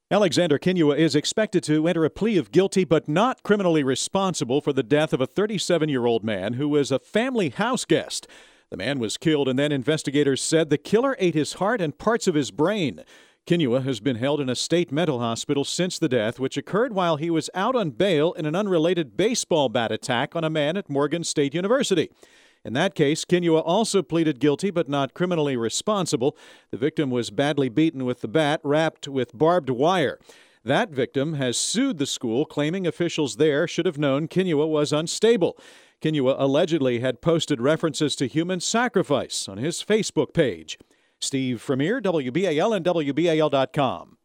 Alexander Kinua is expected to enter a plea of guilty but not criminally responsible for the death of a 37-year-old man who was a family house guest. The man was killed, and then investigators said the killer ate his heart and parts of his brain. Kinua has been held in a state mental hospital since the death, which occurred while he was out on bail in an unrelated baseball bat attack on a man at Morgan State University. In that case, Kinua also pleaded guilty but not criminally responsible. The victim was badly beaten with the bat wrapped with barbed wire. That victim has sued the school, claiming officials there should have known Kinua was unstable. Kinua allegedly had posted references to human sacrifice on his Facebook page. Steve Fremier, WBAL and WBAL.com.